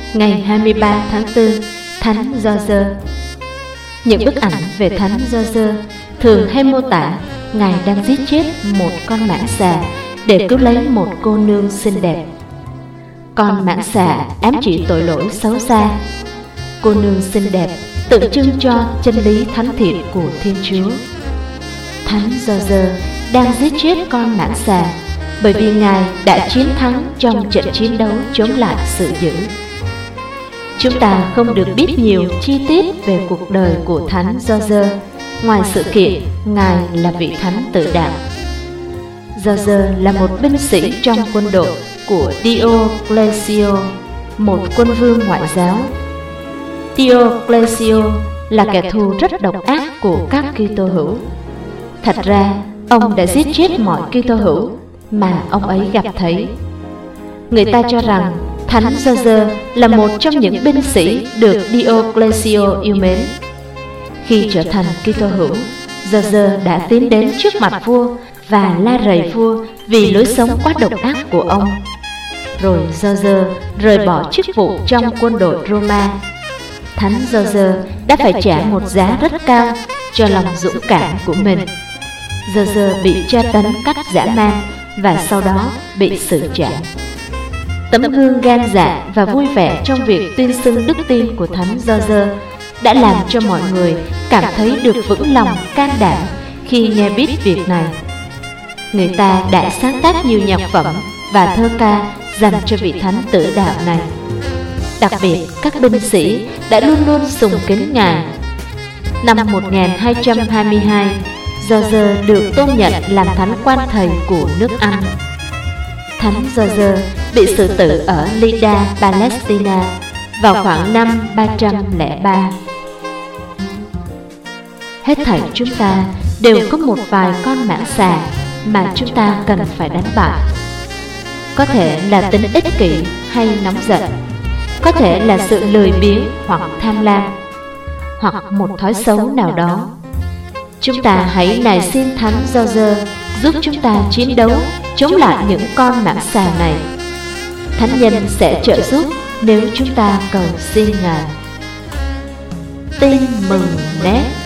ngày 23 tháng 4, Thánh George. Những bức ảnh về Thánh George thường hay mô tả Ngài đang giết chết một con mãng xà để cứu lấy một cô nương xinh đẹp. Con mãng xà ám chỉ tội lỗi xấu xa. Cô nương xinh đẹp tượng trưng cho chân lý thánh thiện của Thiên Chúa. Thánh George đang giết chết con mãng xà bởi vì Ngài đã chiến thắng trong trận chiến đấu chống lại sự dữ. Chúng ta không được biết nhiều chi tiết về cuộc đời của Thánh George ngoài sự kiện Ngài là vị thánh tử đạo. George là một binh sĩ trong quân đội của Diocletian, một quân vương ngoại giáo. Diocletian là kẻ thù rất độc ác của các Kitô hữu. Thật ra, ông đã giết chết mọi Kitô hữu mà ông ấy gặp thấy. Người ta cho rằng Thánh George là một trong những binh sĩ được Diocletian yêu mến. Khi trở thành Kitô hữu, George đã tiến đến trước mặt vua và la rầy vua vì lối sống quá độc ác của ông. Rồi George rời bỏ chức vụ trong quân đội Roma. Thánh George đã phải trả một giá rất cao cho lòng dũng cảm của mình. George bị tra tấn cách dã man và sau đó bị xử trảm. Tấm gương gan dạ và vui vẻ trong việc tuyên xưng đức tin của Thánh George đã làm cho mọi người cảm thấy được vững lòng can đảm khi nghe biết việc này. Người ta đã sáng tác nhiều nhạc phẩm và thơ ca dành cho vị thánh tử đạo này. Đặc biệt, các binh sĩ đã luôn luôn sùng kính Ngài. Năm 1222, George được tôn nhận làm thánh quan thầy của nước Anh. Thánh George bị xử tử ở Lydda, Palestina vào khoảng năm 303. Hết thảy chúng ta đều có một vài con mãng xà mà chúng ta cần phải đánh bại. Có thể là tính ích kỷ hay nóng giận, có thể là sự lười biếng hoặc tham lam, hoặc một thói xấu nào đó. Chúng ta hãy nài xin Thánh George giúp chúng ta chiến đấu chống lại những con mãng xà này. Thánh nhân sẽ trợ giúp nếu chúng ta cầu xin Ngài. Tin mừng Net.